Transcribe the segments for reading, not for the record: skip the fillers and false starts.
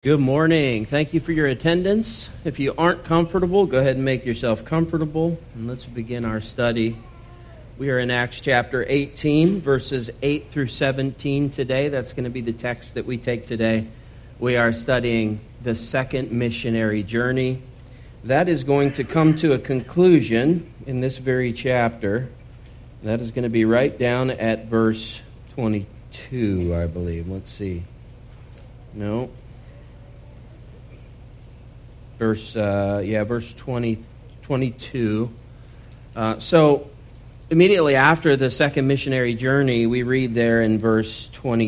Good morning. Thank you for your attendance. If you aren't comfortable, go ahead and make yourself comfortable, and let's begin our study. We are in Acts chapter 18, verses 8 through 17 today. That's going to be the text that we take today. We are studying the second missionary journey. That is going to come to a conclusion in this very chapter. That is going to be right down at verse 22, I believe. Let's see. No. Verse 22. So immediately after the second missionary journey, we read there in verse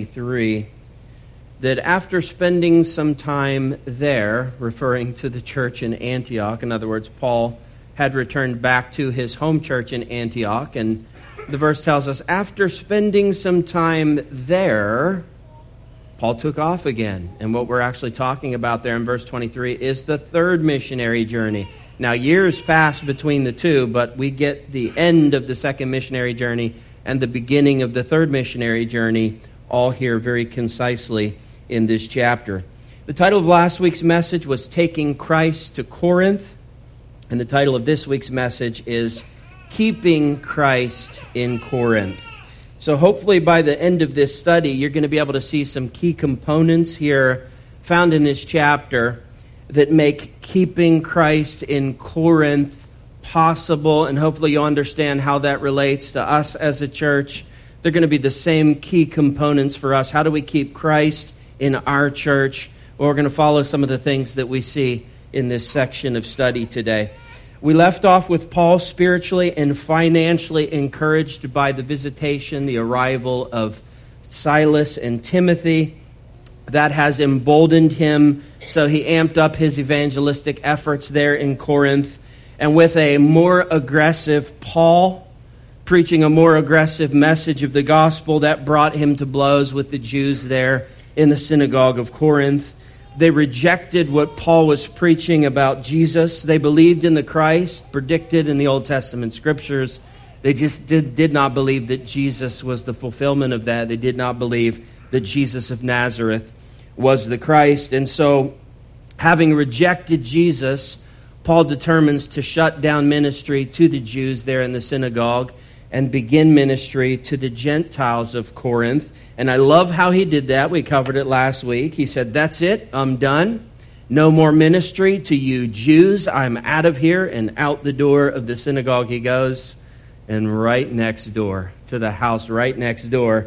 23 that after spending some time there, referring to the church in Antioch, in other words, Paul had returned back to his home church in Antioch, and the verse tells us, after spending some time there, Paul took off again. And what we're actually talking about there in verse 23 is the third missionary journey. Now, years passed between the two, but we get the end of the second missionary journey and the beginning of the third missionary journey all here very concisely in this chapter. The title of last week's message was Taking Christ to Corinth, and the title of this week's message is Keeping Christ in Corinth. So hopefully by the end of this study, you're going to be able to see some key components here found in this chapter that make keeping Christ in Corinth possible, and hopefully you'll understand how that relates to us as a church. They're going to be the same key components for us. How do we keep Christ in our church? Well, we're going to follow some of the things that we see in this section of study today. We left off with Paul spiritually and financially encouraged by the visitation, the arrival of Silas and Timothy. That has emboldened him, so he amped up his evangelistic efforts there in Corinth. And with a more aggressive Paul, preaching a more aggressive message of the gospel, that brought him to blows with the Jews there in the synagogue of Corinth. They rejected what Paul was preaching about Jesus. They believed in the Christ predicted in the Old Testament scriptures. They just did not believe that Jesus was the fulfillment of that. They did not believe that Jesus of Nazareth was the Christ. And so, having rejected Jesus, Paul determines to shut down ministry to the Jews there in the synagogue and begin ministry to the Gentiles of Corinth. And I love how he did that. We covered it last week. He said, that's it. I'm done. No more ministry to you Jews. I'm out of here. And out the door of the synagogue he goes. And right next door, to the house right next door,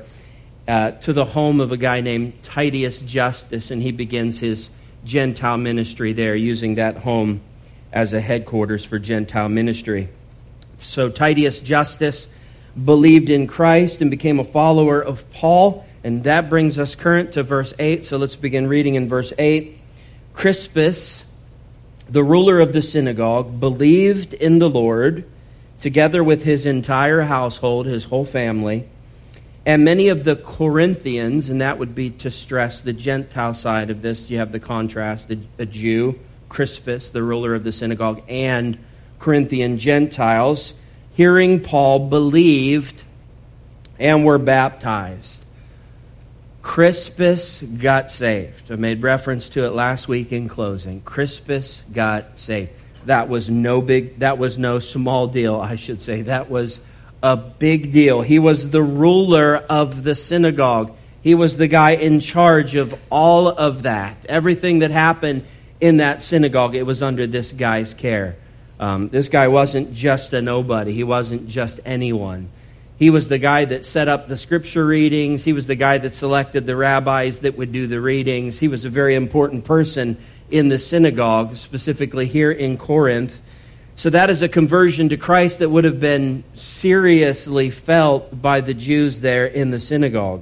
to the home of a guy named Titius Justus. And he begins his Gentile ministry there, using that home as a headquarters for Gentile ministry. So Titius Justus believed in Christ and became a follower of Paul. And that brings us current to verse 8. So let's begin reading in verse 8. Crispus, the ruler of the synagogue, believed in the Lord, together with his entire household, his whole family. And many of the Corinthians, and that would be to stress the Gentile side of this. You have the contrast, a Jew, Crispus, the ruler of the synagogue, and Corinthian Gentiles, hearing Paul, believed and were baptized. Crispus got saved. I made reference to it last week in closing. Crispus got saved. That was no small deal, I should say. That was a big deal. He was the ruler of the synagogue. He was the guy in charge of all of that. Everything that happened in that synagogue, it was under this guy's care. This guy wasn't just a nobody. He wasn't just anyone. He was the guy that set up the scripture readings. He was the guy that selected the rabbis that would do the readings. He was a very important person in the synagogue, specifically here in Corinth. So that is a conversion to Christ that would have been seriously felt by the Jews there in the synagogue.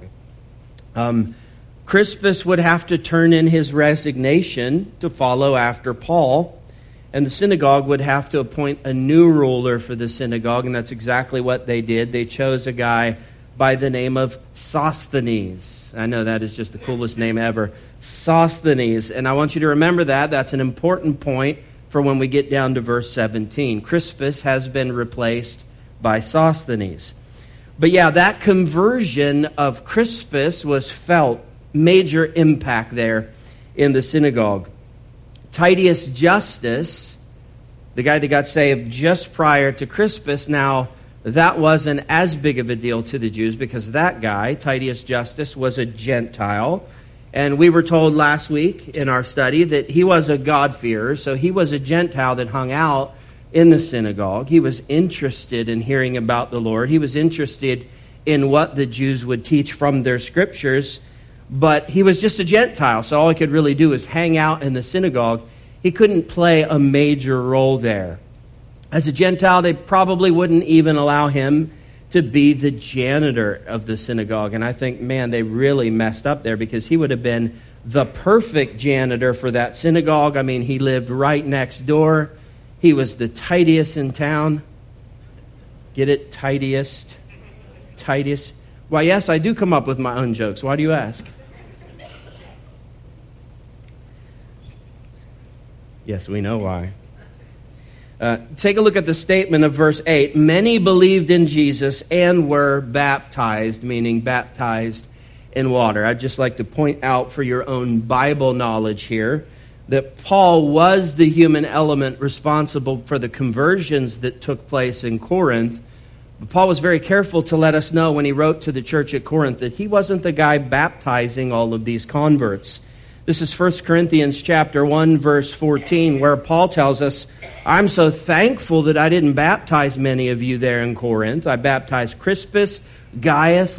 Crispus would have to turn in his resignation to follow after Paul. And the synagogue would have to appoint a new ruler for the synagogue, and that's exactly what they did. They chose a guy by the name of Sosthenes. I know that is just the coolest name ever. Sosthenes. And I want you to remember that. That's an important point for when we get down to verse 17. Crispus has been replaced by Sosthenes. But yeah, that conversion of Crispus was felt, major impact there in the synagogue. Titius Justus, the guy that got saved just prior to Crispus, now that wasn't as big of a deal to the Jews because that guy, Titius Justus, was a Gentile. And we were told last week in our study that he was a God-fearer, so he was a Gentile that hung out in the synagogue. He was interested in hearing about the Lord. He was interested in what the Jews would teach from their scriptures, but he was just a Gentile, so all he could really do is hang out in the synagogue. He couldn't play a major role there. As a Gentile, they probably wouldn't even allow him to be the janitor of the synagogue. And I think, man, they really messed up there because he would have been the perfect janitor for that synagogue. I mean, he lived right next door. He was the tidiest in town. Get it? Tidiest. Tidiest. Why, yes, I do come up with my own jokes. Why do you ask? Yes, we know why. Take a look at the statement of verse 8. Many believed in Jesus and were baptized, meaning baptized in water. I'd just like to point out for your own Bible knowledge here that Paul was the human element responsible for the conversions that took place in Corinth. But Paul was very careful to let us know when he wrote to the church at Corinth that he wasn't the guy baptizing all of these converts. This is 1 Corinthians chapter 1, verse 14, where Paul tells us, I'm so thankful that I didn't baptize many of you there in Corinth. I baptized Crispus, Gaius,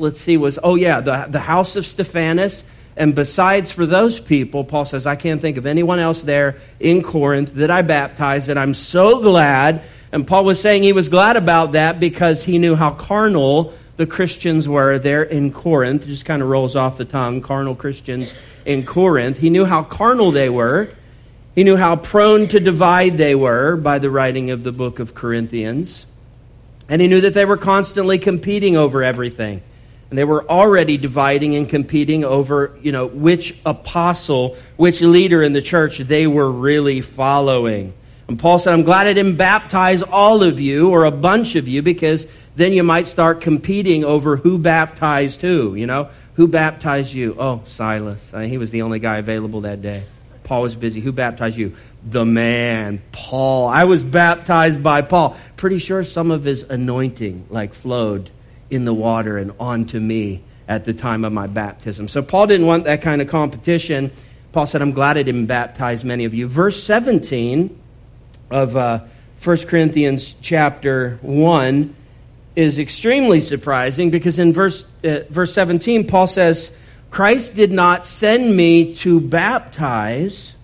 the house of Stephanas. And besides for those people, Paul says, I can't think of anyone else there in Corinth that I baptized, and I'm so glad. And Paul was saying he was glad about that because he knew how carnal the Christians were there in Corinth. It just kind of rolls off the tongue, carnal Christians in Corinth. He knew how carnal they were. He knew how prone to divide they were by the writing of the book of Corinthians. And he knew that they were constantly competing over everything. And they were already dividing and competing over, which apostle, which leader in the church they were really following. And Paul said, I'm glad I didn't baptize all of you or a bunch of you, because then you might start competing over who baptized who, Who baptized you? Oh, Silas. He was the only guy available that day. Paul was busy. Who baptized you? The man, Paul. I was baptized by Paul. Pretty sure some of his anointing flowed in the water and onto me at the time of my baptism. So Paul didn't want that kind of competition. Paul said, I'm glad I didn't baptize many of you. Verse 17 of 1 Corinthians chapter 1 is extremely surprising because in verse 17, Paul says, Christ did not send me to baptize,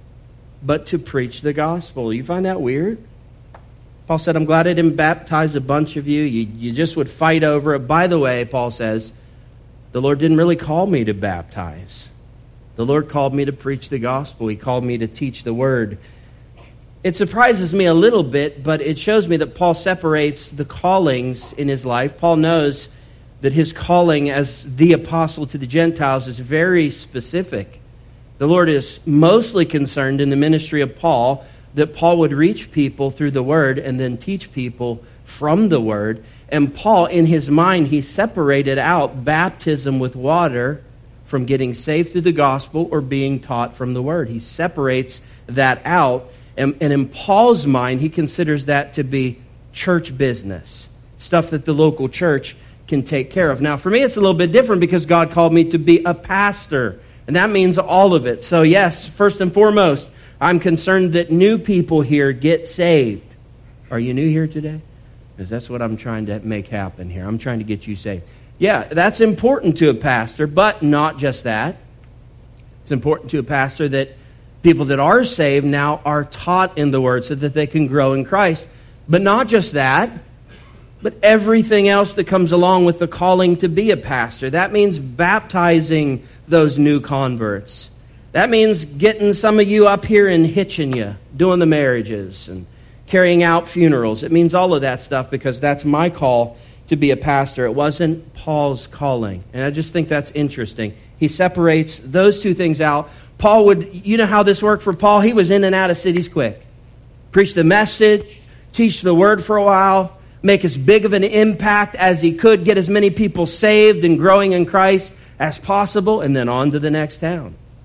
but to preach the gospel. You find that weird? Paul said, I'm glad I didn't baptize a bunch of you. You just would fight over it. By the way, Paul says, the Lord didn't really call me to baptize. The Lord called me to preach the gospel. He called me to teach the word. It surprises me a little bit, but it shows me that Paul separates the callings in his life. Paul knows that his calling as the apostle to the Gentiles is very specific. The Lord is mostly concerned in the ministry of Paul that Paul would reach people through the word and then teach people from the word. And Paul, in his mind, he separated out baptism with water from getting saved through the gospel or being taught from the word. He separates that out. And in Paul's mind, he considers that to be church business, stuff that the local church can take care of. Now, for me, it's a little bit different because God called me to be a pastor, and that means all of it. So yes, first and foremost, I'm concerned that new people here get saved. Are you new here today? Because that's what I'm trying to make happen here. I'm trying to get you saved. Yeah, that's important to a pastor, but not just that. It's important to a pastor that people that are saved now are taught in the word so that they can grow in Christ. But not just that, but everything else that comes along with the calling to be a pastor. That means baptizing those new converts. That means getting some of you up here and hitching you, doing the marriages and carrying out funerals. It means all of that stuff because that's my call to be a pastor. It wasn't Paul's calling. And I just think that's interesting. He separates those two things out. Paul would, you know how this worked for Paul? He was in and out of cities quick. Preach the message, teach the word for a while, make as big of an impact as he could, get as many people saved and growing in Christ as possible, and then on to the next town.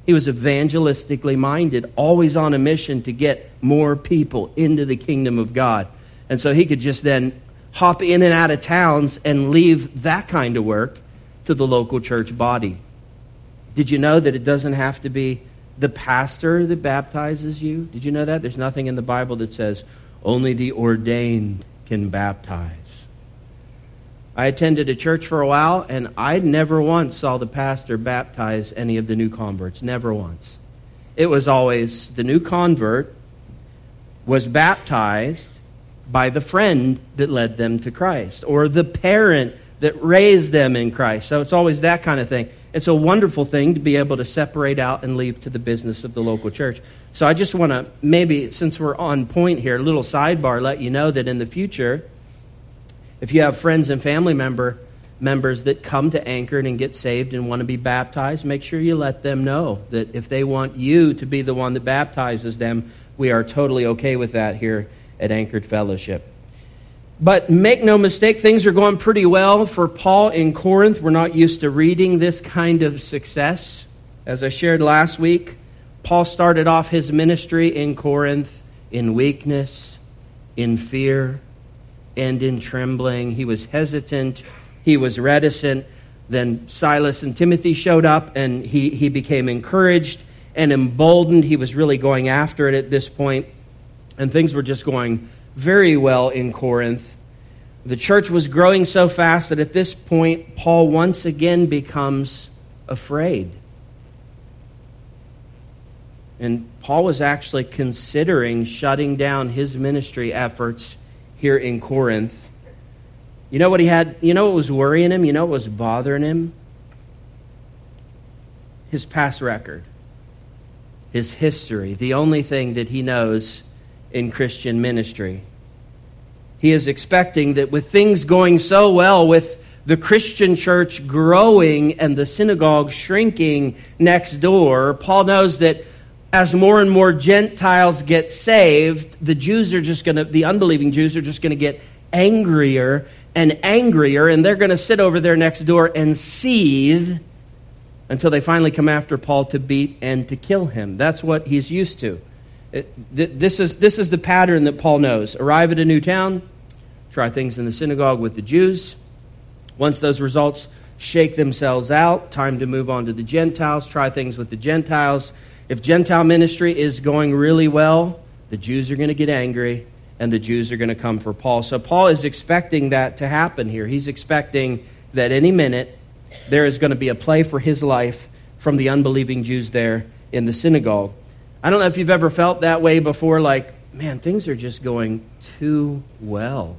He was evangelistically minded, always on a mission to get more people into the kingdom of God. And so he could just then hop in and out of towns and leave that kind of work to the local church body. Did you know that it doesn't have to be the pastor that baptizes you? Did you know that? There's nothing in the Bible that says only the ordained can baptize. I attended a church for a while, and I never once saw the pastor baptize any of the new converts. Never once. It was always the new convert was baptized by the friend that led them to Christ, or the parent that raised them in Christ. So it's always that kind of thing. It's a wonderful thing to be able to separate out and leave to the business of the local church. So I just want to, maybe, since we're on point here, a little sidebar, let you know that in the future, if you have friends and family members that come to Anchored and get saved and want to be baptized, make sure you let them know that if they want you to be the one that baptizes them, we are totally okay with that here at Anchored Fellowship. But make no mistake, things are going pretty well for Paul in Corinth. We're not used to reading this kind of success. As I shared last week, Paul started off his ministry in Corinth in weakness, in fear, and in trembling. He was hesitant. He was reticent. Then Silas and Timothy showed up, and he became encouraged and emboldened. He was really going after it at this point, and things were just going very well in Corinth. The church was growing so fast that at this point, Paul once again becomes afraid. And Paul was actually considering shutting down his ministry efforts here in Corinth. You know what he had? You know what was worrying him? You know what was bothering him? His past record. His history. The only thing that he knows in Christian ministry. He is expecting that with things going so well, with the Christian church growing and the synagogue shrinking next door, Paul knows that as more and more Gentiles get saved, the unbelieving Jews are just going to get angrier and angrier, and they're going to sit over there next door and seethe until they finally come after Paul to beat and to kill him. That's what he's used to. This is the pattern that Paul knows. Arrive at a new town, try things in the synagogue with the Jews. Once those results shake themselves out, time to move on to the Gentiles, try things with the Gentiles. If Gentile ministry is going really well, the Jews are going to get angry, and the Jews are going to come for Paul. So Paul is expecting that to happen here. He's expecting that any minute there is going to be a play for his life from the unbelieving Jews there in the synagogue. I don't know if you've ever felt that way before, like, man, things are just going too well.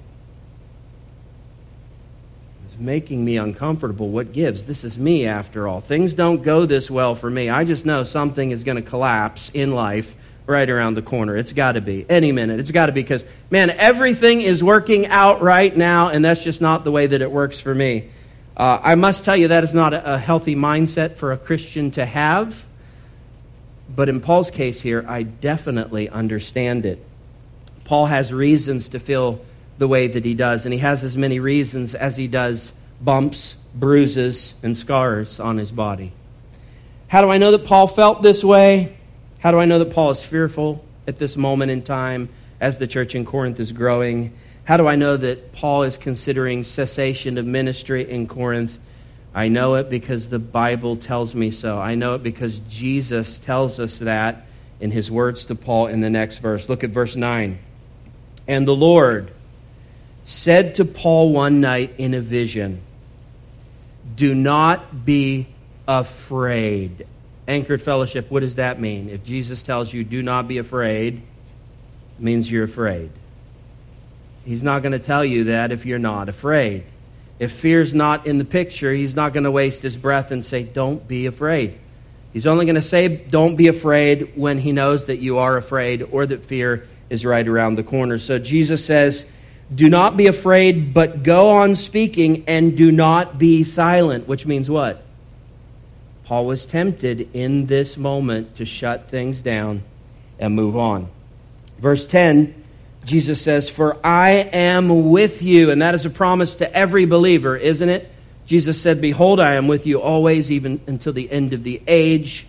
It's making me uncomfortable. What gives? This is me, after all. Things don't go this well for me. I just know something is going to collapse in life right around the corner. It's got to be. Any minute. It's got to be, because, man, everything is working out right now, and that's just not the way that it works for me. I must tell you, that is not a healthy mindset for a Christian to have. But in Paul's case here, I definitely understand it. Paul has reasons to feel the way that he does, and he has as many reasons as he does bumps, bruises, and scars on his body. How do I know that Paul felt this way? How do I know that Paul is fearful at this moment in time as the church in Corinth is growing? How do I know that Paul is considering cessation of ministry in Corinth? I know it because the Bible tells me so. I know it because Jesus tells us that in his words to Paul in the next verse. Look at verse 9. And the Lord said to Paul one night in a vision, do not be afraid. Anchored Fellowship, what does that mean? If Jesus tells you, do not be afraid, it means you're afraid. He's not going to tell you that if you're not afraid. If fear's not in the picture, he's not going to waste his breath and say, don't be afraid. He's only going to say, don't be afraid, when he knows that you are afraid or that fear is right around the corner. So Jesus says, do not be afraid, but go on speaking and do not be silent. Which means what? Paul was tempted in this moment to shut things down and move on. Verse 10, Jesus says, for I am with you. And that is a promise to every believer, isn't it? Jesus said, behold, I am with you always, even until the end of the age.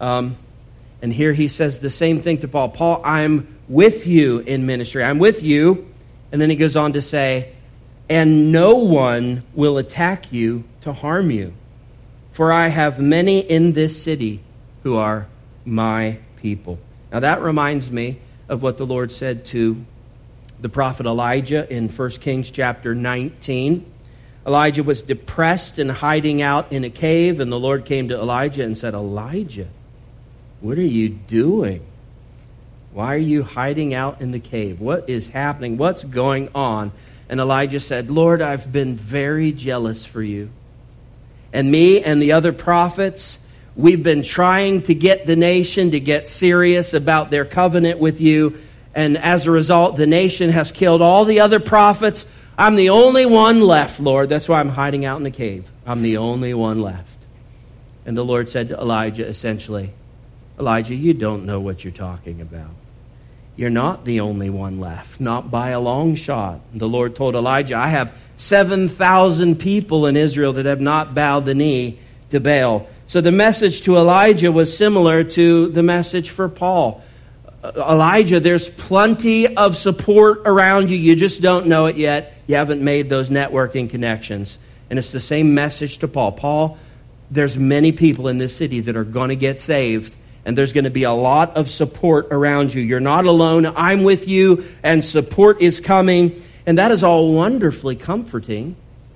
And here he says the same thing to Paul. Paul, I'm with you in ministry. I'm with you. And then he goes on to say, and no one will attack you to harm you. For I have many in this city who are my people. Now that reminds me of what the Lord said to the prophet Elijah in 1 Kings chapter 19. Elijah was depressed and hiding out in a cave, and the Lord came to Elijah and said, Elijah, what are you doing? Why are you hiding out in the cave? What is happening? What's going on? And Elijah said, Lord, I've been very jealous for you. And me and the other prophets, we've been trying to get the nation to get serious about their covenant with you. And as a result, the nation has killed all the other prophets. I'm the only one left, Lord. That's why I'm hiding out in the cave. I'm the only one left. And the Lord said to Elijah, essentially, Elijah, you don't know what you're talking about. You're not the only one left, not by a long shot. The Lord told Elijah, I have 7,000 people in Israel that have not bowed the knee to Baal. So the message to Elijah was similar to the message for Paul. Elijah, there's plenty of support around you. You just don't know it yet. You haven't made those networking connections. And it's the same message to Paul. Paul, there's many people in this city that are going to get saved. And there's going to be a lot of support around you. You're not alone. I'm with you, and support is coming. And that is all wonderfully comforting.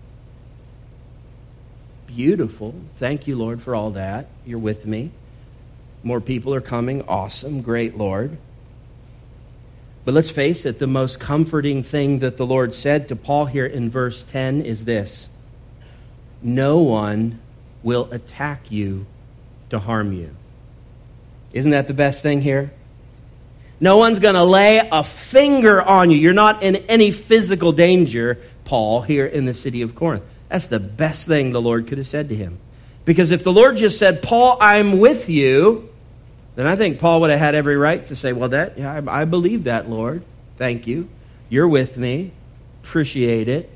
Beautiful. Thank you, Lord, for all that. You're with me. More people are coming. Awesome. Great, Lord. But let's face it, the most comforting thing that the Lord said to Paul here in verse 10 is this. No one will attack you to harm you. Isn't that the best thing here? No one's going to lay a finger on you. You're not in any physical danger, Paul, here in the city of Corinth. That's the best thing the Lord could have said to him. Because if the Lord just said, Paul, I'm with you, then I think Paul would have had every right to say, well, I believe that, Lord. Thank you. You're with me. Appreciate it.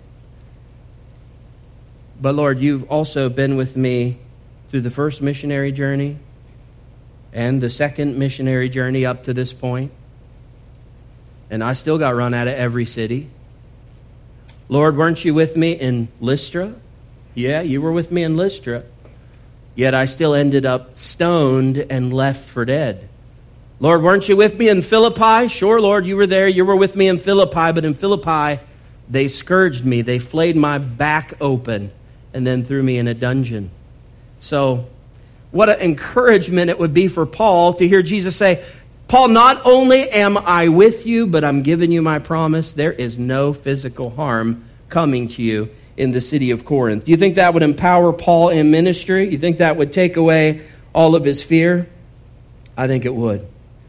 But Lord, you've also been with me through the first missionary journey and the second missionary journey up to this point. And I still got run out of every city. Lord, weren't you with me in Lystra? Yeah, you were with me in Lystra. Yet I still ended up stoned and left for dead. Lord, weren't you with me in Philippi? Sure, Lord, you were there. You were with me in Philippi. But in Philippi, they scourged me. They flayed my back open and then threw me in a dungeon. So what an encouragement it would be for Paul to hear Jesus say, Paul, not only am I with you, but I'm giving you my promise. There is no physical harm coming to you in the city of Corinth. Do you think that would empower Paul in ministry? You think that would take away all of his fear? I think it would.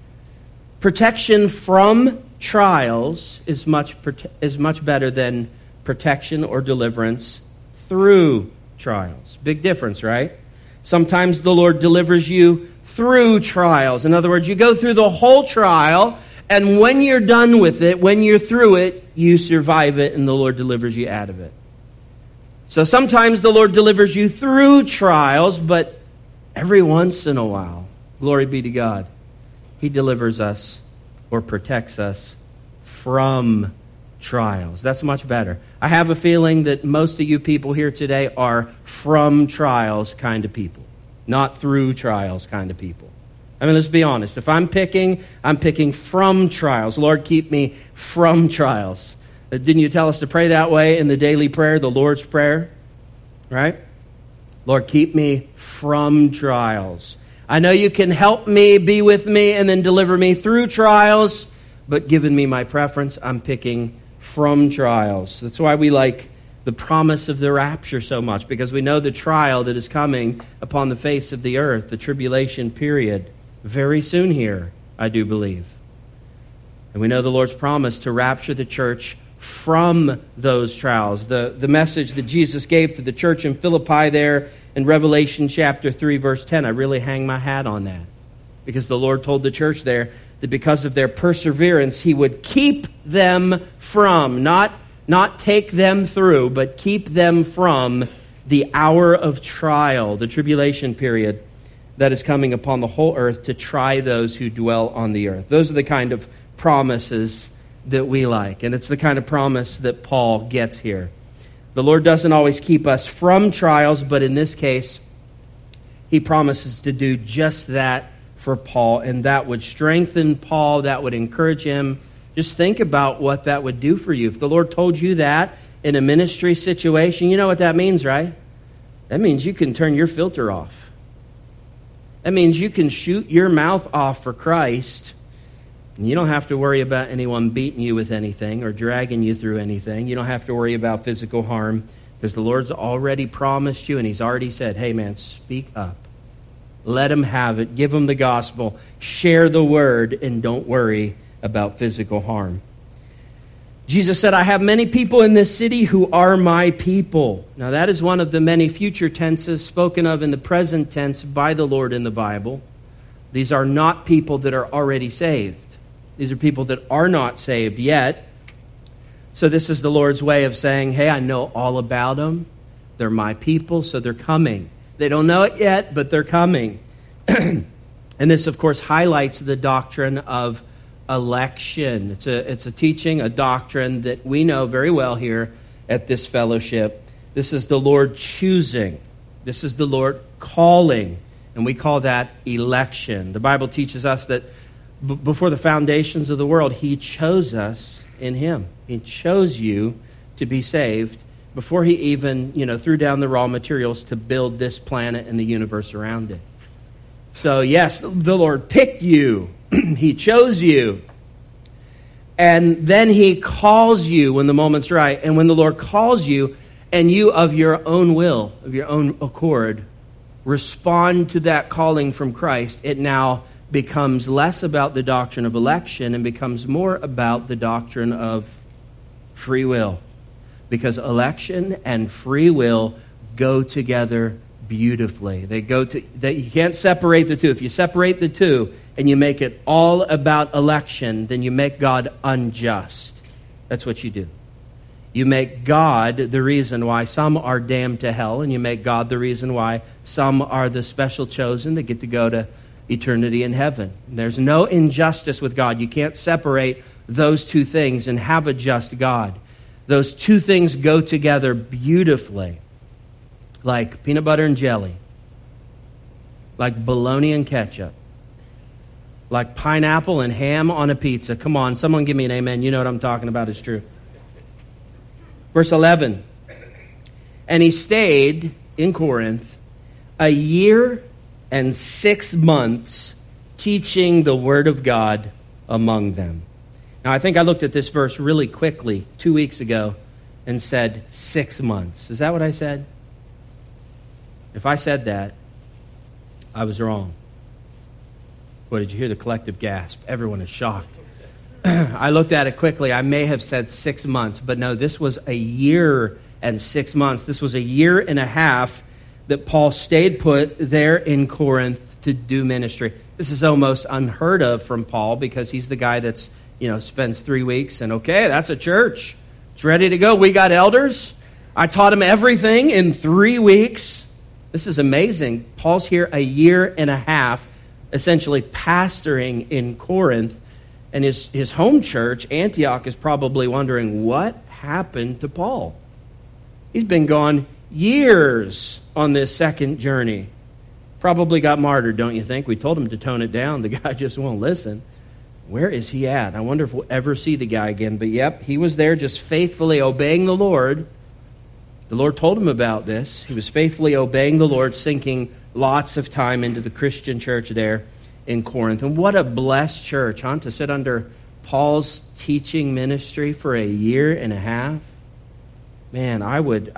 Protection from trials is much better than protection or deliverance through trials. Big difference, right? Sometimes the Lord delivers you through trials. In other words, you go through the whole trial, and when you're done with it, when you're through it, you survive it, and the Lord delivers you out of it. So sometimes the Lord delivers you through trials, but every once in a while, glory be to God, He delivers us or protects us from trials. That's much better. I have a feeling that most of you people here today are from trials kind of people, not through trials kind of people. I mean, let's be honest. If I'm picking from trials. Lord, keep me from trials. Didn't you tell us to pray that way in the daily prayer, the Lord's Prayer? Right? Lord, keep me from trials. I know you can help me, be with me, and then deliver me through trials, but given me my preference, I'm picking from trials. That's why we like the promise of the rapture so much, because we know the trial that is coming upon the face of the earth, the tribulation period, very soon here, I do believe. And we know the Lord's promise to rapture the church from those trials. The message that Jesus gave to the church in Philippi there in Revelation chapter 3, verse 10, I really hang my hat on that. Because the Lord told the church there that because of their perseverance, He would keep them from, not take them through, but keep them from the hour of trial, the tribulation period that is coming upon the whole earth to try those who dwell on the earth. Those are the kind of promises that we like, and it's the kind of promise that Paul gets here. The Lord doesn't always keep us from trials, but in this case, he promises to do just that for Paul, and that would strengthen Paul, that would encourage him. Just think about what that would do for you. If the Lord told you that in a ministry situation, you know what that means, right? That means you can turn your filter off. That means you can shoot your mouth off for Christ, and you don't have to worry about anyone beating you with anything or dragging you through anything. You don't have to worry about physical harm, because the Lord's already promised you, and he's already said, hey man, speak up. Let him have it. Give him the gospel. Share the word, and don't worry about physical harm. Jesus said, I have many people in this city who are my people. Now that is one of the many future tenses spoken of in the present tense by the Lord in the Bible. These are not people that are already saved. These are people that are not saved yet. So this is the Lord's way of saying, hey, I know all about them. They're my people, so they're coming. They don't know it yet, but they're coming. And this, of course, highlights the doctrine of election. It's a teaching, a doctrine that we know very well here at this fellowship. This is the Lord choosing. This is the Lord calling. And we call that election. The Bible teaches us that before the foundations of the world, he chose us in him. He chose you to be saved before he even, threw down the raw materials to build this planet and the universe around it. So yes, the Lord picked you. He chose you. And then he calls you when the moment's right. And when the Lord calls you, and you of your own will, of your own accord, respond to that calling from Christ, it now becomes less about the doctrine of election and becomes more about the doctrine of free will. Because election and free will go together beautifully. You can't separate the two. If you separate the two and you make it all about election, then you make God unjust. That's what you do. You make God the reason why some are damned to hell, and you make God the reason why some are the special chosen that get to go to eternity in heaven. There's no injustice with God. You can't separate those two things and have a just God. Those two things go together beautifully, like peanut butter and jelly, like bologna and ketchup, like pineapple and ham on a pizza. Come on, someone give me an amen. You know what I'm talking about. It's true. Verse 11, and he stayed in Corinth a year and 6 months teaching the word of God among them. Now, I think I looked at this verse really quickly 2 weeks ago and said 6 months. Is that what I said? If I said that, I was wrong. Boy, did you hear the collective gasp? Everyone is shocked. I looked at it quickly. I may have said 6 months, but no, this was a year and 6 months. This was a year and a half that Paul stayed put there in Corinth to do ministry. This is almost unheard of from Paul, because he's the guy that's spends 3 weeks and okay, that's a church. It's ready to go. We got elders. I taught him everything in 3 weeks. This is amazing. Paul's here a year and a half, essentially pastoring in Corinth, and his home church, Antioch, is probably wondering what happened to Paul. He's been gone years on this second journey. Probably got martyred, don't you think? We told him to tone it down. The guy just won't listen. Where is he at? I wonder if we'll ever see the guy again. But yep, he was there just faithfully obeying the Lord. The Lord told him about this. He was faithfully obeying the Lord, sinking lots of time into the Christian church there in Corinth. And what a blessed church, huh? To sit under Paul's teaching ministry for a year and a half. Man, I would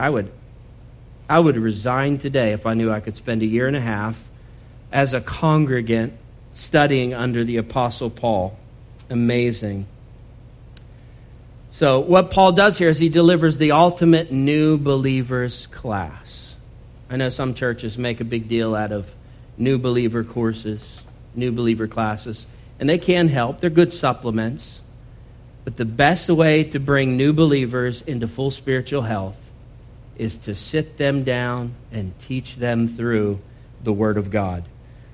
resign today if I knew I could spend a year and a half as a congregant studying under the Apostle Paul. Amazing. So what Paul does here is he delivers the ultimate new believers class. I know some churches make a big deal out of new believer courses, new believer classes, and they can help. They're good supplements. But the best way to bring new believers into full spiritual health is to sit them down and teach them through the Word of God.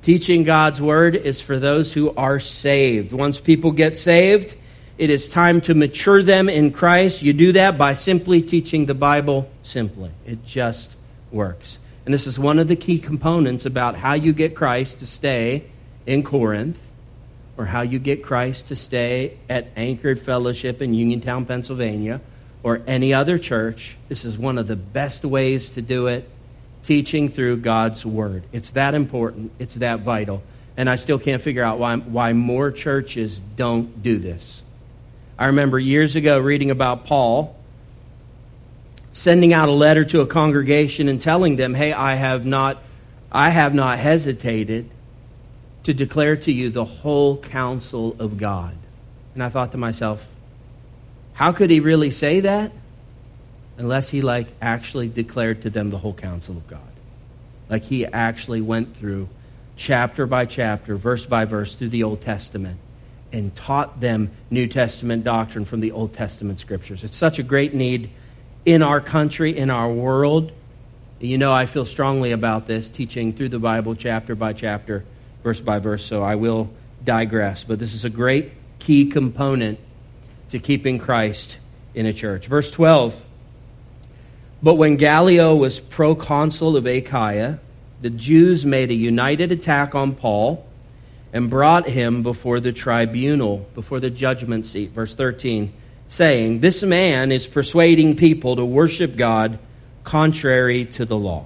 Teaching God's Word is for those who are saved. Once people get saved, it is time to mature them in Christ. You do that by simply teaching the Bible simply. It just works. And this is one of the key components about how you get Christ to stay in Corinth, or how you get Christ to stay at Anchored Fellowship in Uniontown, Pennsylvania, or any other church. This is one of the best ways to do it, teaching through God's Word. It's that important. It's that vital. And I still can't figure out why more churches don't do this. I remember years ago reading about Paul sending out a letter to a congregation and telling them, hey, I have not hesitated to declare to you the whole counsel of God. And I thought to myself, how could he really say that unless he actually declared to them the whole counsel of God? Like he actually went through chapter by chapter, verse by verse through the Old Testament and taught them New Testament doctrine from the Old Testament scriptures. It's such a great need in our country, in our world. You know, I feel strongly about this, teaching through the Bible chapter by chapter, verse by verse, so I will digress. But this is a great key component to keeping Christ in a church. Verse 12, but when Gallio was proconsul of Achaia, the Jews made a united attack on Paul and brought him before the tribunal, before the judgment seat. Verse 13, saying, this man is persuading people to worship God contrary to the law.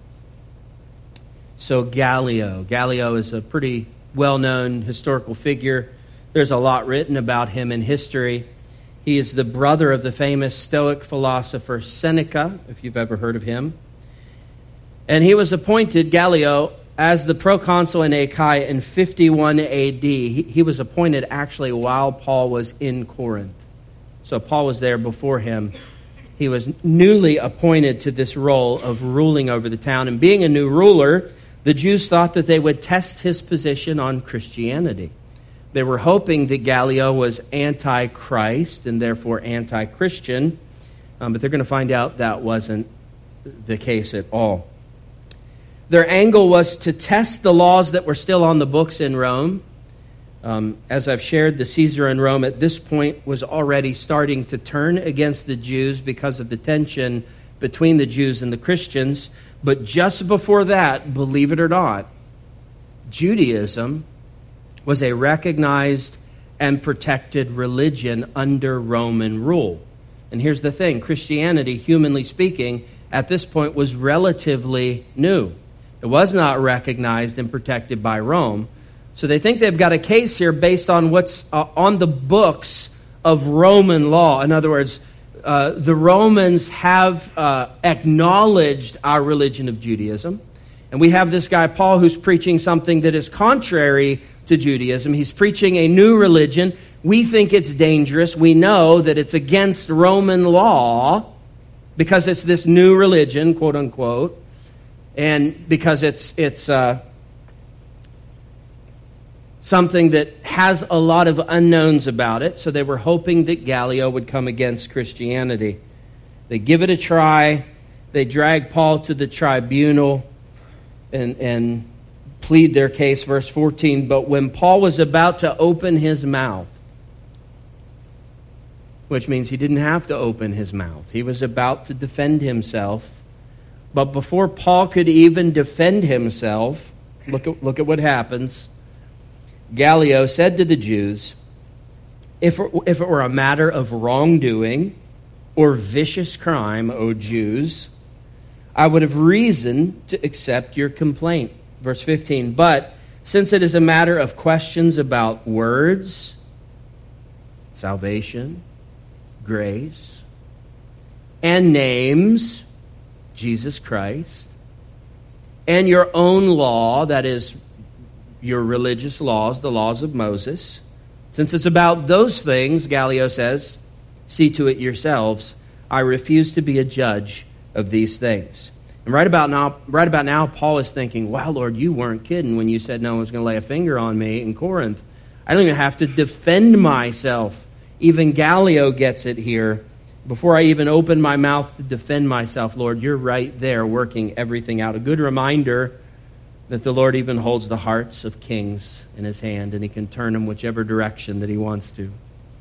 So Gallio is a pretty well-known historical figure. There's a lot written about him in history. He is the brother of the famous Stoic philosopher Seneca, if you've ever heard of him. And he was appointed, Gallio, as the proconsul in Achaia in 51 AD. He was appointed actually while Paul was in Corinth. So Paul was there before him. He was newly appointed to this role of ruling over the town. And being a new ruler, the Jews thought that they would test his position on Christianity. They were hoping that Gallio was anti-Christ and therefore anti-Christian. But they're going to find out that wasn't the case at all. Their angle was to test the laws that were still on the books in Rome. As I've shared, the Caesar in Rome at this point was already starting to turn against the Jews because of the tension between the Jews and the Christians. But just before that, believe it or not, Judaism was a recognized and protected religion under Roman rule. And here's the thing, Christianity, humanly speaking, at this point was relatively new. It was not recognized and protected by Rome. So they think they've got a case here based on what's on the books of Roman law. In other words, the Romans have acknowledged our religion of Judaism. And we have this guy, Paul, who's preaching something that is contrary to Judaism. He's preaching a new religion. We think it's dangerous. We know that it's against Roman law because it's this new religion, quote unquote, and because it's something that has a lot of unknowns about it. So they were hoping that Gallio would come against Christianity. They give it a try. They drag Paul to the tribunal and plead their case. Verse 14, but when Paul was about to open his mouth, which means he didn't have to open his mouth. He was about to defend himself. But before Paul could even defend himself, look at what happens. Gallio said to the Jews, if it were a matter of wrongdoing or vicious crime, O Jews, I would have reason to accept your complaint. Verse 15, but since it is a matter of questions about words, salvation, grace, and names, Jesus Christ, and your own law, that is your religious laws, the laws of Moses. Since it's about those things, Gallio says, see to it yourselves. I refuse to be a judge of these things. And right about now, Paul is thinking, wow, Lord, you weren't kidding when you said no one was going to lay a finger on me in Corinth. I don't even have to defend myself. Even Gallio gets it here. Before I even open my mouth to defend myself, Lord, you're right there working everything out. A good reminder that the Lord even holds the hearts of kings in his hand, and he can turn them whichever direction that he wants to.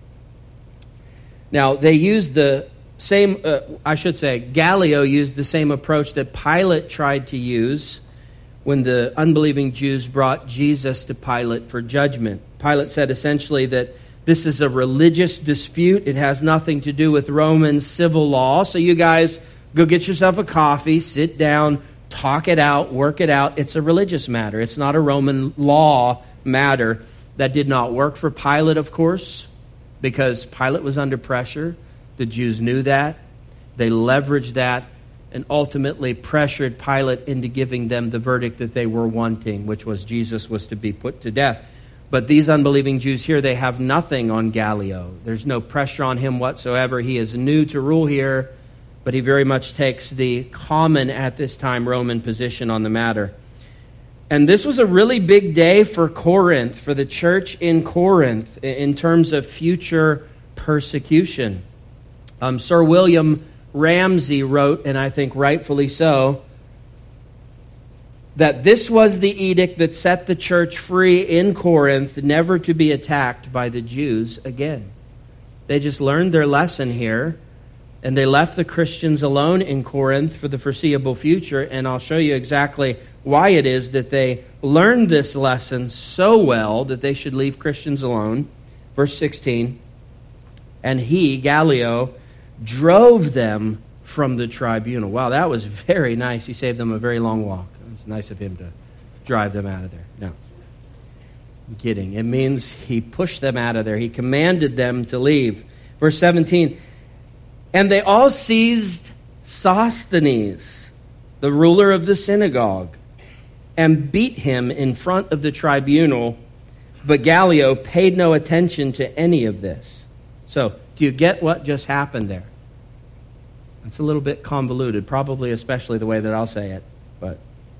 Now, they used the same, Gallio used the same approach that Pilate tried to use when the unbelieving Jews brought Jesus to Pilate for judgment. Pilate said essentially that this is a religious dispute. It has nothing to do with Roman civil law. So you guys go get yourself a coffee, sit down, talk it out, work it out. It's a religious matter. It's not a Roman law matter. That did not work for Pilate, of course, because Pilate was under pressure. The Jews knew that. They leveraged that and ultimately pressured Pilate into giving them the verdict that they were wanting, which was Jesus was to be put to death. But these unbelieving Jews here, they have nothing on Gallio. There's no pressure on him whatsoever. He is new to rule here, but he very much takes the common at this time Roman position on the matter. And this was a really big day for Corinth, for the church in Corinth, in terms of future persecution. Sir William Ramsay wrote, and I think rightfully so, that this was the edict that set the church free in Corinth, never to be attacked by the Jews again. They just learned their lesson here, and they left the Christians alone in Corinth for the foreseeable future, and I'll show you exactly why it is that they learned this lesson so well that they should leave Christians alone. Verse 16, and he, Gallio, drove them from the tribunal. Wow, that was very nice. He saved them a very long walk. It was nice of him to drive them out of there. No, I'm kidding. It means he pushed them out of there. He commanded them to leave. Verse 17, and they all seized Sosthenes, the ruler of the synagogue, and beat him in front of the tribunal. But Gallio paid no attention to any of this. So, do you get what just happened there? It's a little bit convoluted, probably especially the way that I'll say it. But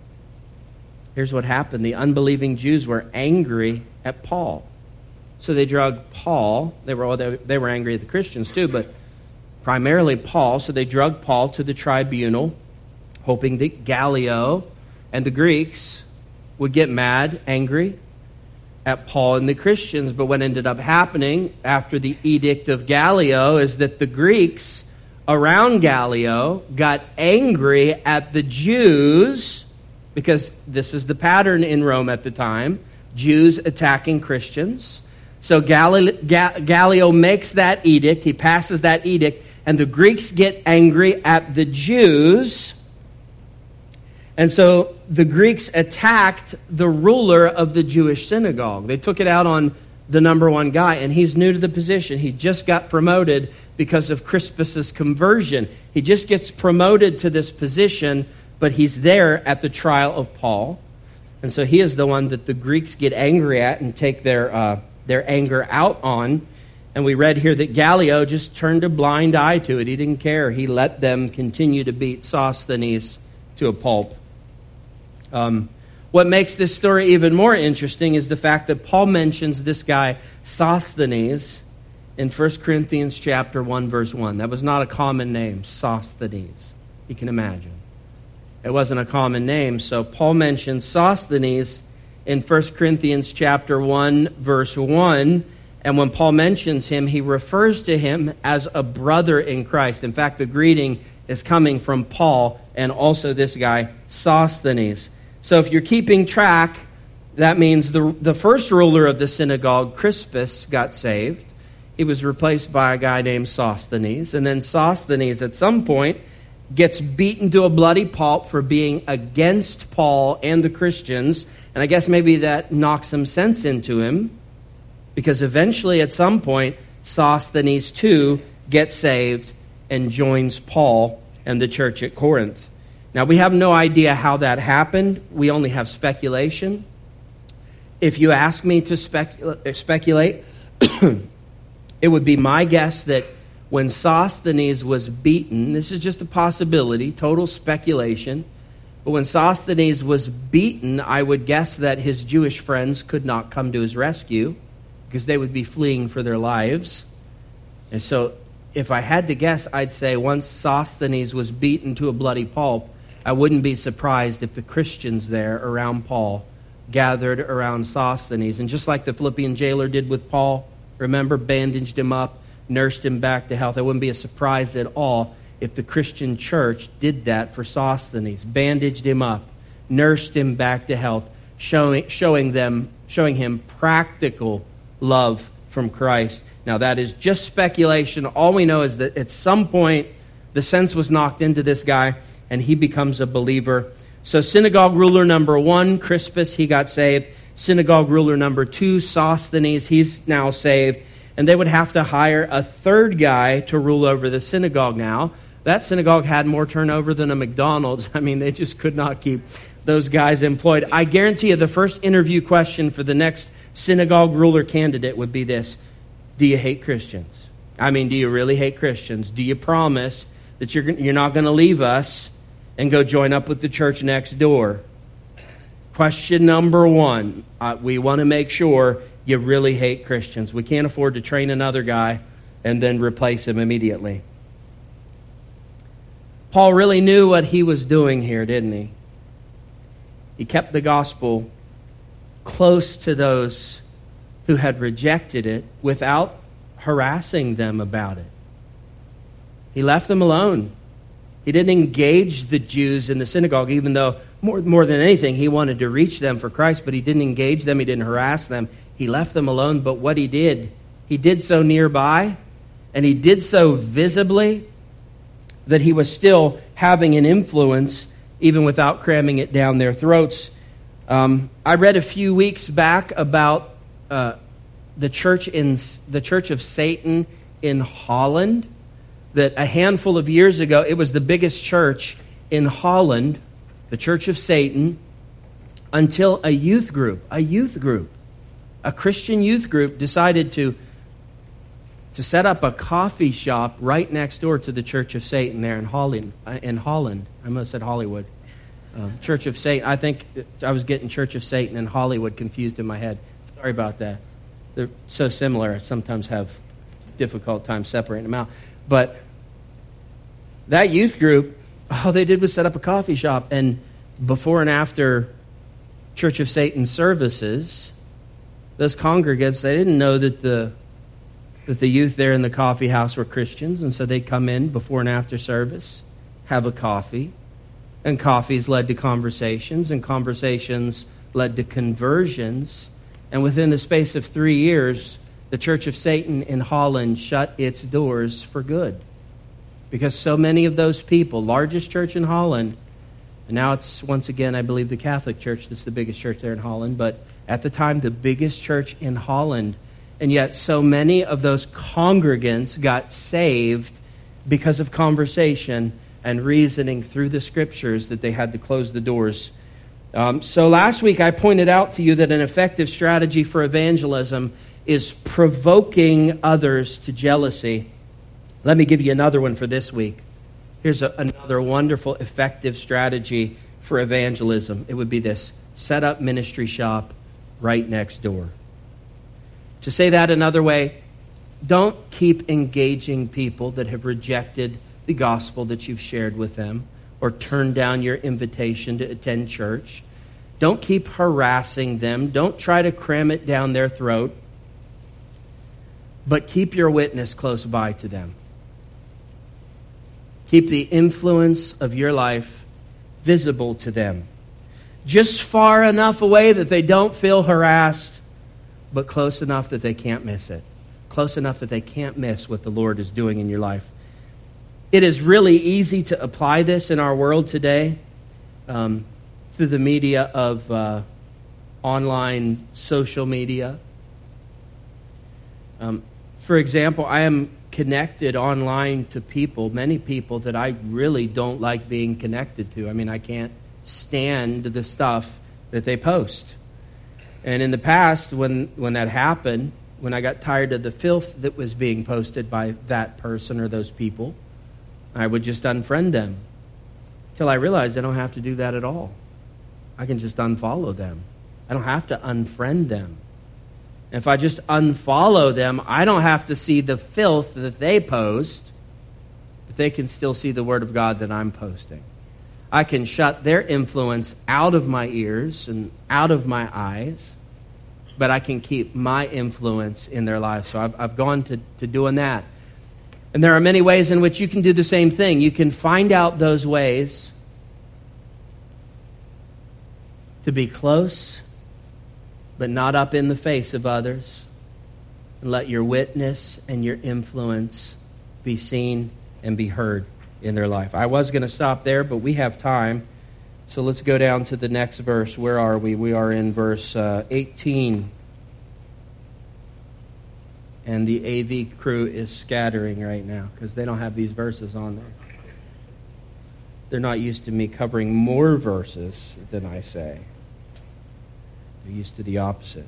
here's what happened. The unbelieving Jews were angry at Paul. So they drug Paul. They were angry at the Christians too, but primarily Paul. So they drug Paul to the tribunal, hoping that Gallio and the Greeks would get mad, angry at Paul and the Christians. But what ended up happening after the edict of Gallio is that the Greeks around Gallio got angry at the Jews, because this is the pattern in Rome at the time, Jews attacking Christians. So Gallio makes that edict, he passes that edict, and the Greeks get angry at the Jews. And so the Greeks attacked the ruler of the Jewish synagogue. They took it out on the number one guy, and he's new to the position. He just got promoted because of Crispus's conversion. He just gets promoted to this position, but he's there at the trial of Paul. And so he is the one that the Greeks get angry at and take their anger out on. And we read here that Gallio just turned a blind eye to it. He didn't care. He let them continue to beat Sosthenes to a pulp. What makes this story even more interesting is the fact that Paul mentions this guy Sosthenes in 1 Corinthians chapter 1, verse 1. That was not a common name, Sosthenes. You can imagine. It wasn't a common name, so Paul mentions Sosthenes in 1 Corinthians chapter 1, verse 1. And when Paul mentions him, he refers to him as a brother in Christ. In fact, the greeting is coming from Paul and also this guy, Sosthenes. So if you're keeping track, that means the first ruler of the synagogue, Crispus, got saved. He was replaced by a guy named Sosthenes. And then Sosthenes, at some point, gets beaten to a bloody pulp for being against Paul and the Christians. And I guess maybe that knocks some sense into him, because eventually, at some point, Sosthenes too gets saved and joins Paul and the church at Corinth. Now, we have no idea how that happened. We only have speculation. If you ask me to speculate, it would be my guess that when Sosthenes was beaten, this is just a possibility, total speculation, but when Sosthenes was beaten, I would guess that his Jewish friends could not come to his rescue because they would be fleeing for their lives. And so if I had to guess, I'd say once Sosthenes was beaten to a bloody pulp, I wouldn't be surprised if the Christians there around Paul gathered around Sosthenes. And just like the Philippian jailer did with Paul, remember, bandaged him up, nursed him back to health. It wouldn't be a surprise at all if the Christian church did that for Sosthenes, bandaged him up, nursed him back to health, showing him practical love from Christ. Now that is just speculation. All we know is that at some point the sense was knocked into this guy and he becomes a believer. So synagogue ruler number 1, Crispus, he got saved. Synagogue ruler number 2, Sosthenes, he's now saved. And they would have to hire a third guy to rule over the synagogue now. That synagogue had more turnover than a McDonald's. I mean, they just could not keep those guys employed. I guarantee you the first interview question for the next synagogue ruler candidate would be this: do you hate Christians? I mean, do you really hate Christians? Do you promise that you're not going to leave us and go join up with the church next door? Question number 1. We want to make sure you really hate Christians. We can't afford to train another guy and then replace him immediately. Paul really knew what he was doing here, didn't he? He kept the gospel close to those who had rejected it without harassing them about it. He left them alone. He didn't engage the Jews in the synagogue, even though more than anything, he wanted to reach them for Christ, but he didn't engage them. He didn't harass them. He left them alone. But what he did so nearby, and he did so visibly that he was still having an influence even without cramming it down their throats. I read a few weeks back about the church of Satan in Holland, that a handful of years ago, it was the biggest church in Holland, the Church of Satan, until a Christian youth group decided to set up a coffee shop right next door to the Church of Satan there in Holland. I must have said Hollywood. Church of Satan. I think I was getting Church of Satan and Hollywood confused in my head. Sorry about that. They're so similar, I sometimes have difficult time separating them out. But that youth group, all they did was set up a coffee shop. And before and after Church of Satan services, those congregants, they didn't know that the youth there in the coffee house were Christians. And so they'd come in before and after service, have a coffee. And coffees led to conversations, and conversations led to conversions. And within the space of 3 years, the Church of Satan in Holland shut its doors for good. Because so many of those people, largest church in Holland, and now it's once again, I believe, the Catholic Church that's the biggest church there in Holland, but at the time, the biggest church in Holland. And yet so many of those congregants got saved because of conversation and reasoning through the Scriptures that they had to close the doors. So last week I pointed out to you that an effective strategy for evangelism is provoking others to jealousy. Let me give you another one for this week. Here's another wonderful, effective strategy for evangelism. It would be this: set up ministry shop right next door. To say that another way, don't keep engaging people that have rejected the gospel that you've shared with them or turned down your invitation to attend church. Don't keep harassing them. Don't try to cram it down their throat. But keep your witness close by to them. Keep the influence of your life visible to them. Just far enough away that they don't feel harassed, but close enough that they can't miss it. Close enough that they can't miss what the Lord is doing in your life. It is really easy to apply this in our world today through the media of online social media. For example, I am connected online to people, many people that I really don't like being connected to. I mean, I can't stand the stuff that they post. And in the past, when that happened, when I got tired of the filth that was being posted by that person or those people, I would just unfriend them. Till I realized I don't have to do that at all. I can just unfollow them. I don't have to unfriend them. If I just unfollow them, I don't have to see the filth that they post, but they can still see the Word of God that I'm posting. I can shut their influence out of my ears and out of my eyes, but I can keep my influence in their lives. So I've gone to doing that. And there are many ways in which you can do the same thing. You can find out those ways to be close, but not up in the face of others. And let your witness and your influence be seen and be heard in their life. I was going to stop there, but we have time. So let's go down to the next verse. Where are we? We are in verse 18. And the AV crew is scattering right now because they don't have these verses on there. They're not used to me covering more verses than I say. They're used to the opposite.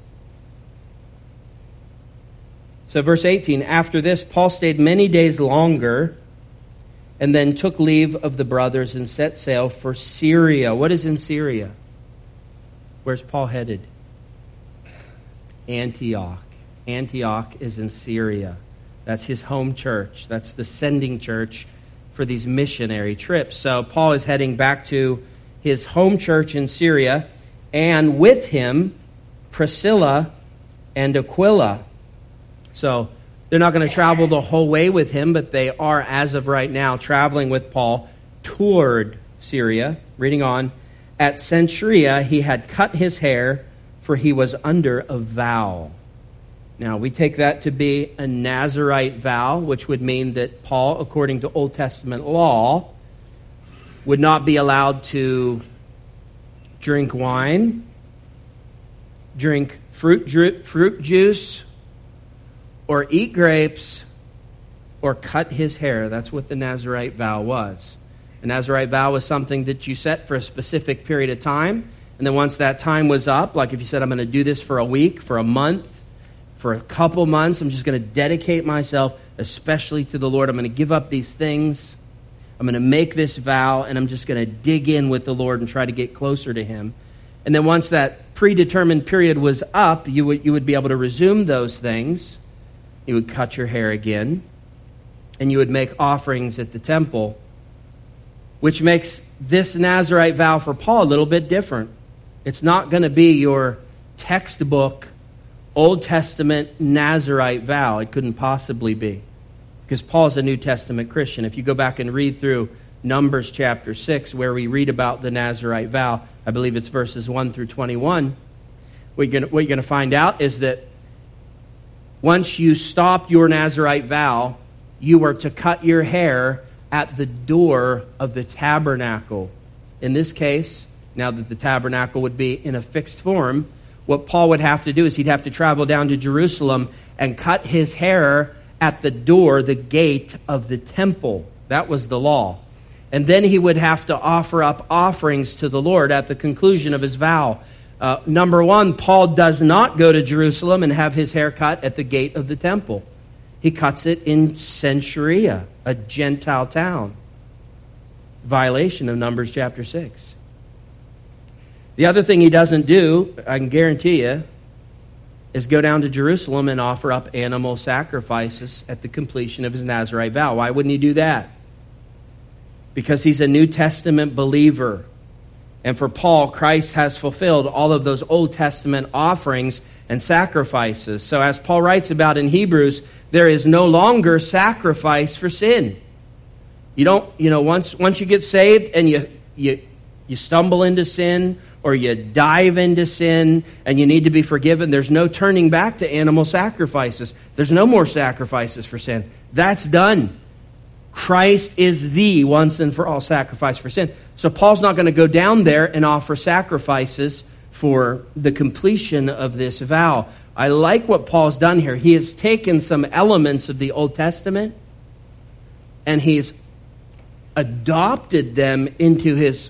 So verse 18, after this, Paul stayed many days longer and then took leave of the brothers and set sail for Syria. What is in Syria? Where's Paul headed? Antioch. Antioch is in Syria. That's his home church. That's the sending church for these missionary trips. So Paul is heading back to his home church in Syria, and with him, Priscilla and Aquila. So they're not going to travel the whole way with him, but they are, as of right now, traveling with Paul toward Syria. Reading on, at Cenchrea he had cut his hair, for he was under a vow. Now, we take that to be a Nazirite vow, which would mean that Paul, according to Old Testament law, would not be allowed to drink wine, drink fruit juice, or eat grapes, or cut his hair. That's what the Nazirite vow was. The Nazirite vow was something that you set for a specific period of time, and then once that time was up, like if you said, I'm going to do this for a week, for a month, for a couple months, I'm just going to dedicate myself especially to the Lord. I'm going to give up these things. I'm going to make this vow, and I'm just going to dig in with the Lord and try to get closer to Him. And then once that predetermined period was up, you would be able to resume those things. You would cut your hair again, and you would make offerings at the temple, which makes this Nazirite vow for Paul a little bit different. It's not going to be your textbook Old Testament Nazirite vow. It couldn't possibly be, because Paul's a New Testament Christian. If you go back and read through Numbers chapter 6, where we read about the Nazirite vow, I believe it's verses 1 through 21, what you're going to find out is that once you stop your Nazirite vow, you are to cut your hair at the door of the tabernacle. In this case, now that the tabernacle would be in a fixed form, what Paul would have to do is he'd have to travel down to Jerusalem and cut his hair at the door, the gate of the temple. That was the law. And then he would have to offer up offerings to the Lord at the conclusion of his vow. Number one, Paul does not go to Jerusalem and have his hair cut at the gate of the temple. He cuts it in Cenchrea, a Gentile town. Violation of Numbers chapter 6. The other thing he doesn't do, I can guarantee you, is go down to Jerusalem and offer up animal sacrifices at the completion of his Nazirite vow. Why wouldn't he do that? Because he's a New Testament believer. And for Paul, Christ has fulfilled all of those Old Testament offerings and sacrifices. So as Paul writes about in Hebrews, there is no longer sacrifice for sin. You don't, once you get saved and you stumble into sin, or you dive into sin and you need to be forgiven, there's no turning back to animal sacrifices. There's no more sacrifices for sin. That's done. Christ is the once and for all sacrifice for sin. So Paul's not going to go down there and offer sacrifices for the completion of this vow. I like what Paul's done here. He has taken some elements of the Old Testament and he's adopted them into his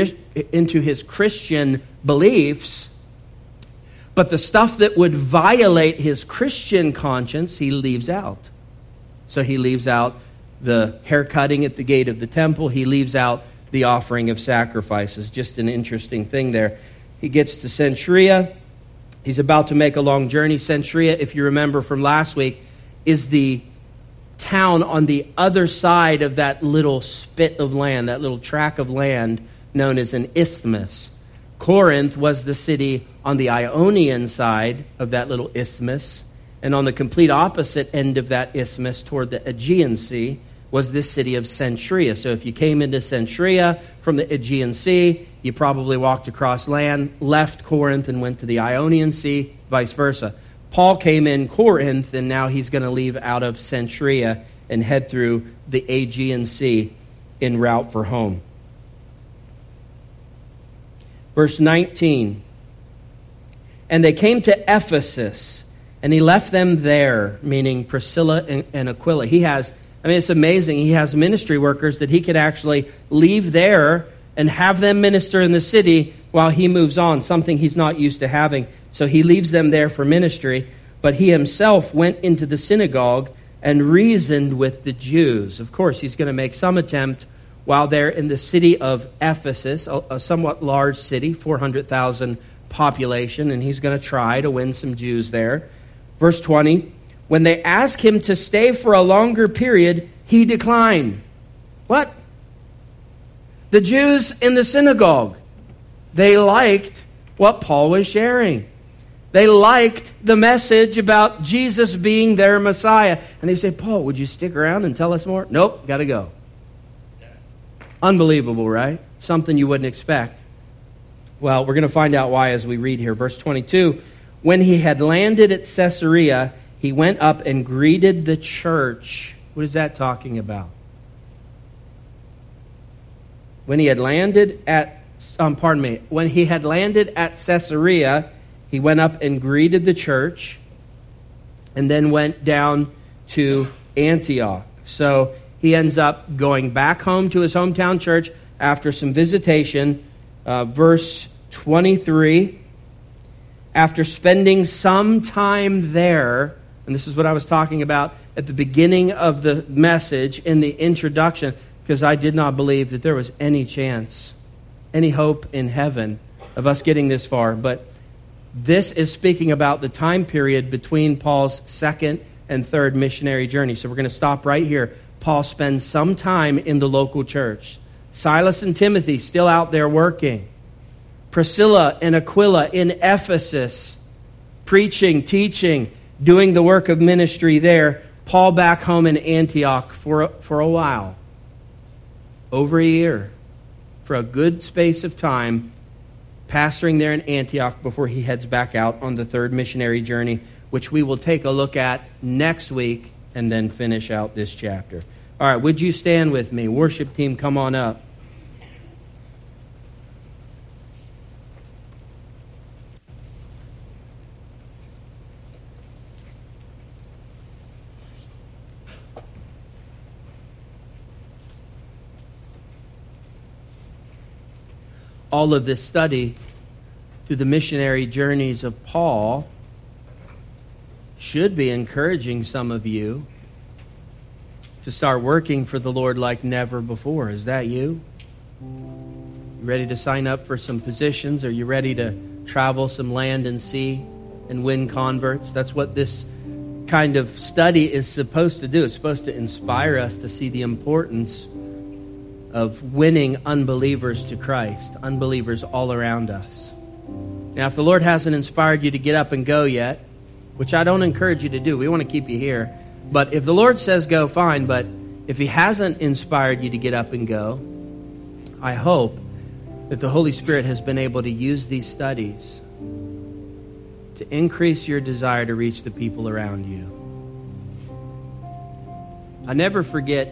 Christian beliefs, but the stuff that would violate his Christian conscience, he leaves out. So he leaves out the hair cutting at the gate of the temple. He leaves out the offering of sacrifices. Just an interesting thing there. He gets to Cenchrea. He's about to make a long journey. Cenchrea, if you remember from last week, is the town on the other side of that little spit of land, that little tract of land known as an isthmus. Corinth was the city on the Ionian side of that little isthmus, and on the complete opposite end of that isthmus toward the Aegean Sea was this city of Cenchrea. So if you came into Cenchrea from the Aegean Sea, you probably walked across land, left Corinth, and went to the Ionian Sea, vice versa. Paul came in Corinth, and now he's going to leave out of Cenchrea and head through the Aegean Sea en route for home. Verse 19, and they came to Ephesus, and he left them there, meaning Priscilla and Aquila. It's amazing. He has ministry workers that he could actually leave there and have them minister in the city while he moves on, something he's not used to having. So he leaves them there for ministry, but he himself went into the synagogue and reasoned with the Jews. Of course, he's going to make some attempt while they're in the city of Ephesus, a somewhat large city, 400,000 population, and he's going to try to win some Jews there. Verse 20, when they asked him to stay for a longer period, he declined. What? The Jews in the synagogue, they liked what Paul was sharing. They liked the message about Jesus being their Messiah. And they say, Paul, would you stick around and tell us more? Nope, got to go. Unbelievable, right? Something you wouldn't expect. Well, we're going to find out why as we read here. Verse 22, when he had landed at Caesarea, he went up and greeted the church. What is that talking about? When he had landed at Caesarea, he went up and greeted the church and then went down to Antioch. So he ends up going back home to his hometown church after some visitation. Verse 23, after spending some time there, and this is what I was talking about at the beginning of the message in the introduction, because I did not believe that there was any chance, any hope in heaven of us getting this far. But this is speaking about the time period between Paul's second and third missionary journey. So we're going to stop right here. Paul spends some time in the local church. Silas and Timothy still out there working. Priscilla and Aquila in Ephesus, preaching, teaching, doing the work of ministry there. Paul back home in Antioch for a while. Over a year. For a good space of time, pastoring there in Antioch before he heads back out on the third missionary journey, which we will take a look at next week and then finish out this chapter. All right, would you stand with me? Worship team, come on up. All of this study through the missionary journeys of Paul should be encouraging some of you to start working for the Lord like never before. Is that you? You ready to sign up for some positions? Are you ready to travel some land and sea and win converts? That's what this kind of study is supposed to do. It's supposed to inspire us to see the importance of winning unbelievers to Christ, unbelievers all around us. Now, if the Lord hasn't inspired you to get up and go yet, which I don't encourage you to do, we want to keep you here. But if the Lord says go, fine. But if He hasn't inspired you to get up and go, I hope that the Holy Spirit has been able to use these studies to increase your desire to reach the people around you. I never forget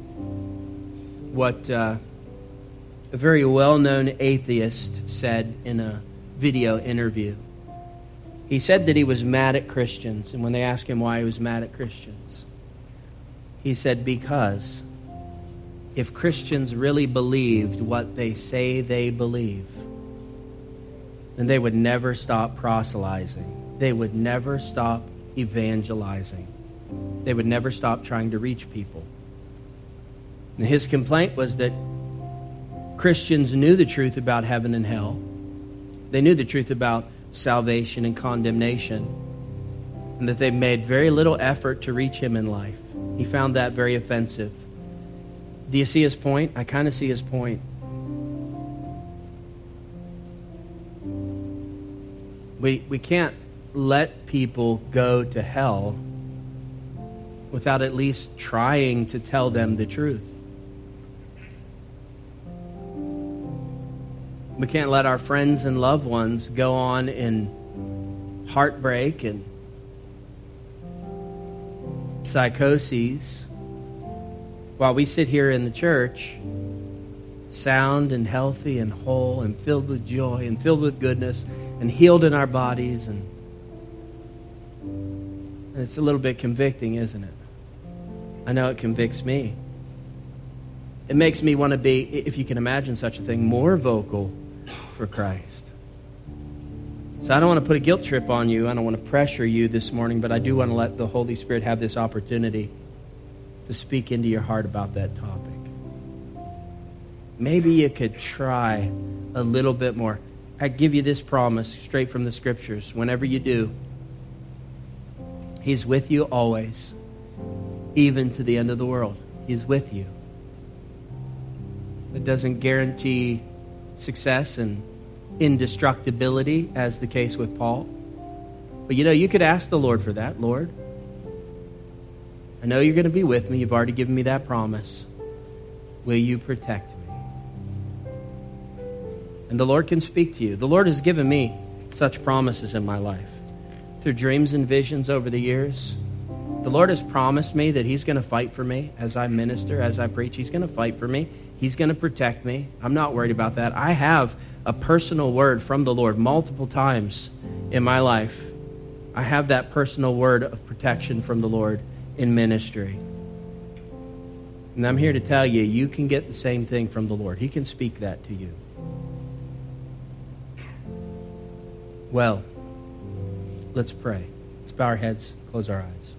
what a very well-known atheist said in a video interview. He said that he was mad at Christians, and when they asked him why he was mad at Christians, he said, because if Christians really believed what they say they believe, then they would never stop proselytizing. They would never stop evangelizing. They would never stop trying to reach people. And his complaint was that Christians knew the truth about heaven and hell. They knew the truth about salvation and condemnation, and that they made very little effort to reach him in life. He found that very offensive. Do you see his point? I kind of see his point. We can't let people go to hell without at least trying to tell them the truth. We can't let our friends and loved ones go on in heartbreak and psychoses while we sit here in the church, sound and healthy and whole and filled with joy and filled with goodness and healed in our bodies. And it's a little bit convicting, isn't it? I know it convicts me. It makes me want to be, if you can imagine such a thing, more vocal for Christ. So I don't want to put a guilt trip on you. I don't want to pressure you this morning, but I do want to let the Holy Spirit have this opportunity to speak into your heart about that topic. Maybe you could try a little bit more. I give you this promise straight from the Scriptures. Whenever you do, He's with you always, even to the end of the world. He's with you. It doesn't guarantee success and indestructibility, as the case with Paul. But you could ask the Lord for that. Lord, I know you're going to be with me. You've already given me that promise. Will you protect me? And the Lord can speak to you. The Lord has given me such promises in my life. Through dreams and visions over the years, the Lord has promised me that He's going to fight for me as I minister, as I preach. He's going to fight for me. He's going to protect me. I'm not worried about that. I have a personal word from the Lord multiple times in my life. I have that personal word of protection from the Lord in ministry. And I'm here to tell you, you can get the same thing from the Lord. He can speak that to you. Well, let's pray. Let's bow our heads, close our eyes.